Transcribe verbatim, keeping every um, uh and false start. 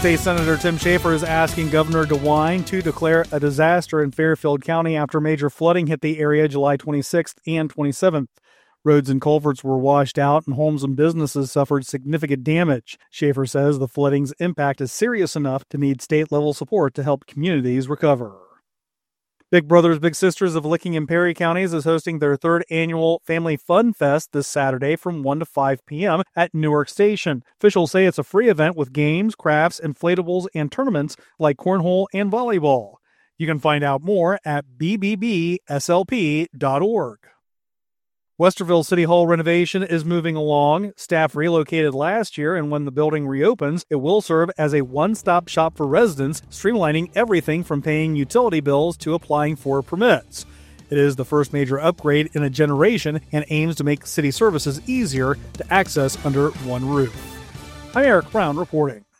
State Senator Tim Schaefer is asking Governor DeWine to declare a disaster in Fairfield County after major flooding hit the area July twenty-sixth and twenty-seventh. Roads and culverts were washed out and homes and businesses suffered significant damage. Schaefer says the flooding's impact is serious enough to need state-level support to help communities recover. Big Brothers Big Sisters of Licking and Perry Counties is hosting their third annual Family Fun Fest this Saturday from one to five p.m. at Newark Station. Officials say it's a free event with games, crafts, inflatables, and tournaments like cornhole and volleyball. You can find out more at b b b s l p dot org. Westerville City Hall renovation is moving along. Staff relocated last year, and when the building reopens, it will serve as a one-stop shop for residents, streamlining everything from paying utility bills to applying for permits. It is the first major upgrade in a generation and aims to make city services easier to access under one roof. I'm Eric Brown reporting.